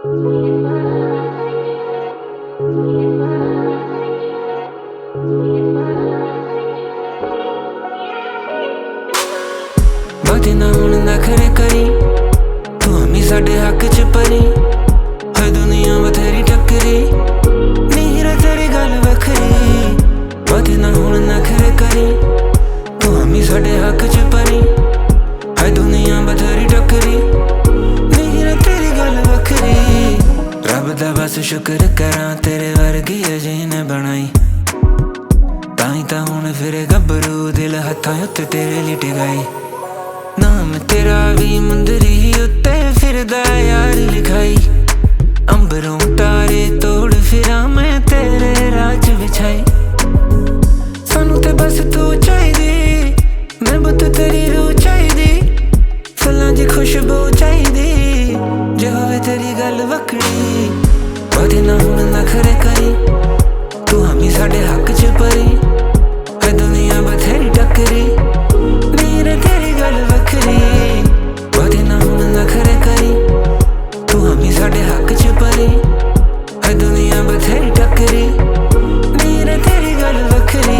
बातें ना हुण नखरे करी, तू हमी साडे हक च परी। है दुनिया बथेरी टकरी, नीर तेरी गल वखरी। बातें ना हुण नखरे करी, तू हमी साडे हक च परी। है दुनिया बथेरी टकरी, नीर तेरी गल वखरी। रब दा बस शुक्र करां, तेरे वर्गी अजीन बनाई। ताई तां हुण फिरे गब्बरू, दिल हत्थां उत्ते तेरे लिट गई। नाम तेरा भी मुंदरी उत्ते फिरदा यार लिखाई। अंबरों तारे तोड़ फिरा मैं तेरे राज बिछाई। सानू ते बस तू चाहिदी, मैं बुत तेरी रूह चाहिदी। फुल्लां दी खुशबू चाहिदी, जे होवे तेरी गल वखरी। बातें ना हुण नखरे करी, तू हमी साडे हक च परी। है दुनिया बथेरी टकरी, नीर तेरी गल वखरी। बातें ना हुण नखरे करी, तू हमी साडे हक च परी। है दुनिया बथेरी टकरी, नीर तेरी गल वखरी।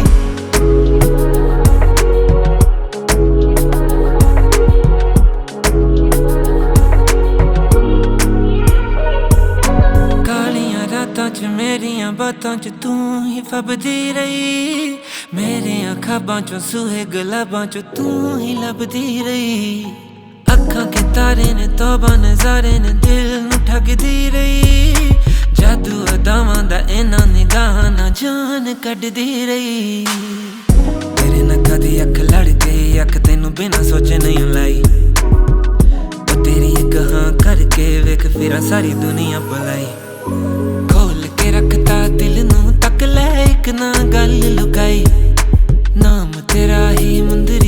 कालियां रातां च मेरियां बातां च तू ही फबदी रही। मेरियां ख्वाबां चों सूहे गुलाबां चों तू ही लभदी रही। अखां के तारे ने तौबा नज़ारे ने दिल नू ठगदी रही। जादू अदावां दा इन्हां निगाहां नां जान कड्डदी रही। तेरे नक्कां दी अख लड़ गई, अख तैनू बिना सोचे नहीं लाई। ओ तेरी एक हाँ करके वेख फिरा सारी दुनिया भुलाई। खोल के रखता दिल नू तक ले, एक ना गल लुकाई। नाम तेरा ही मुंदरी